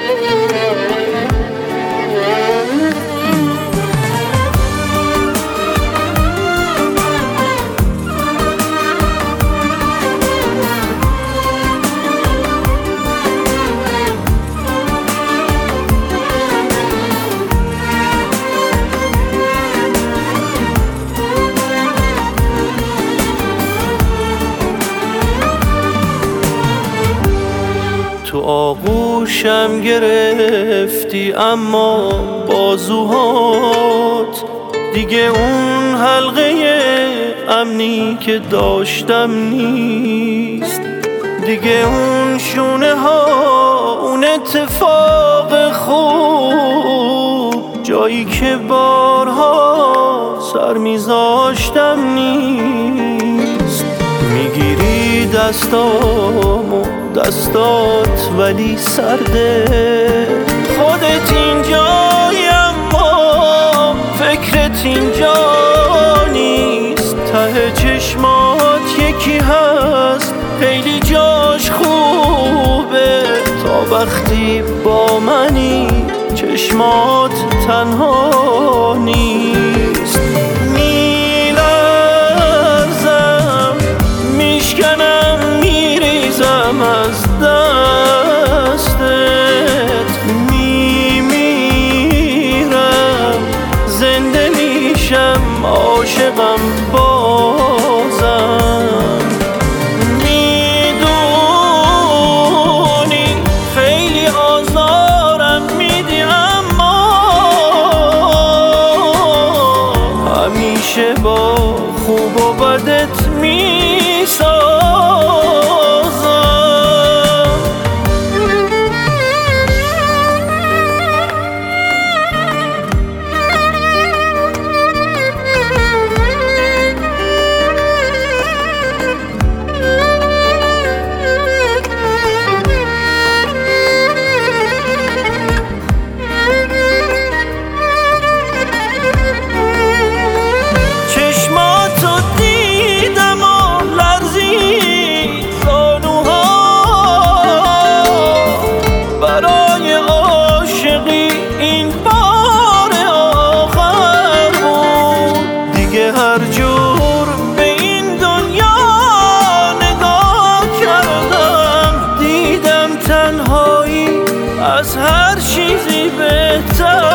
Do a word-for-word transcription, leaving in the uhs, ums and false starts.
تو آغوشم گرفتی اما بازوهات دیگه اون حلقه امنی که داشتم نیست، دیگه اون شونه ها اون اتفاق خوب جایی که بارها سر میذاشتم نیست. میگیری دستامو دستات ولی سرده، خودت اینجایی اما فکرت اینجا نیست. ته چشمات یکی هست خیلی جاش خوبه، تا وقتی با منی چشمات تنها نیست. میلرزم میشکنم میریزم از دستت، میمیرم زنده میشم عاشقم بازم. میدونی خیلی آزارم میدی اما همیشه با خوب و بدت میسازم. هر جور به این دنیا نگاه کردم دیدم تنهایی از هر چیزی بهتر.